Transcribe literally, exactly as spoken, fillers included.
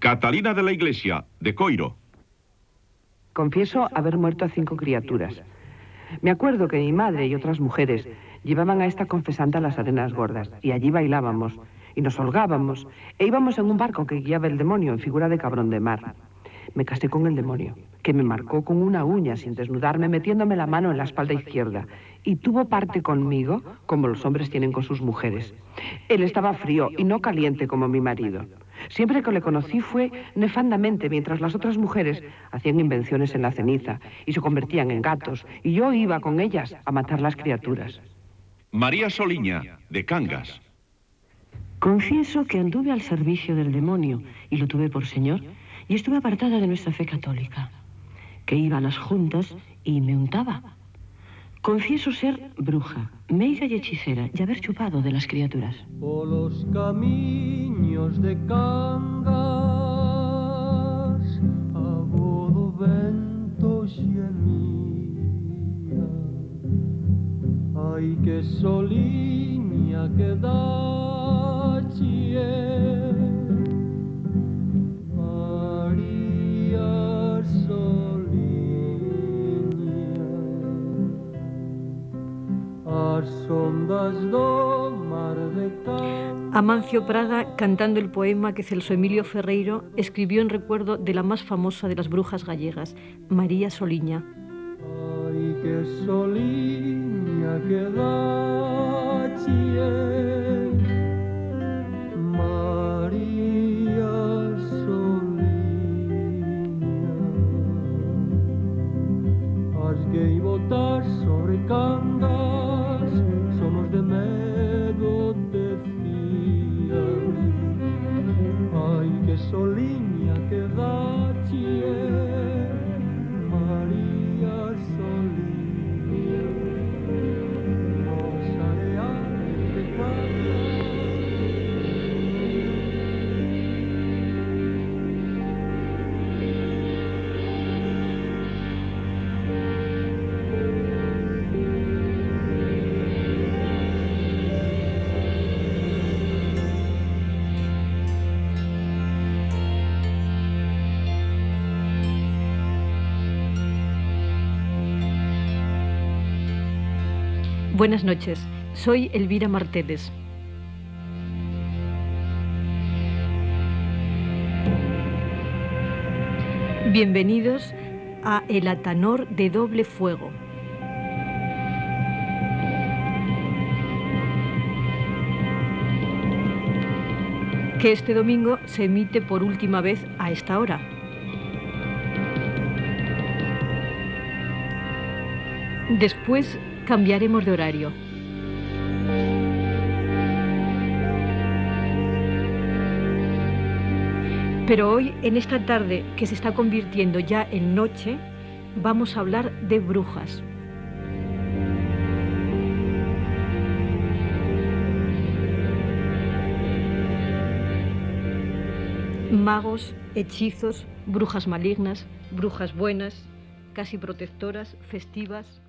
Catalina de la Iglesia, de Coiro. Confieso haber muerto a cinco criaturas. Me acuerdo que mi madre y otras mujeres llevaban a esta confesante a las arenas gordas, y allí bailábamos, y nos holgábamos, e íbamos en un barco que guiaba el demonio en figura de cabrón de mar. Me casé con el demonio, que me marcó con una uña sin desnudarme, metiéndome la mano en la espalda izquierda, y tuvo parte conmigo, como los hombres tienen con sus mujeres. Él estaba frío y no caliente como mi marido. Siempre que le conocí fue nefandamente, mientras las otras mujeres hacían invenciones en la ceniza y se convertían en gatos, y yo iba con ellas a matar las criaturas. María Soliña, de Cangas. Confieso que anduve al servicio del demonio y lo tuve por señor, y estuve apartada de nuestra fe católica, que iba a las juntas y me untaba. Confieso ser bruja, meiga y hechicera, y haber chupado de las criaturas. Por los caminos de Cangas, a bodo vento xemía. Ai, que soliña que dache, María Soliña. As ondas do mar de Cangas. Amancio Prada cantando el poema que Celso Emilio Ferreiro escribió en recuerdo de la más famosa de las brujas gallegas, María Soliña. Ai, que soliña que dache, María Soliña. As gaivotas sobre Cangas somos de medo decían. Ai, que soliña que dache, María Soliña. Nos areales de Cangas. Buenas noches, soy Elvira Marteles. Bienvenidos a El Atanor de Doble Fuego. Que este domingo se emite por última vez a esta hora. Después cambiaremos de horario. Pero hoy, en esta tarde que se está convirtiendo ya en noche, vamos a hablar de brujas. Magos, hechizos, brujas malignas, brujas buenas, casi protectoras, festivas.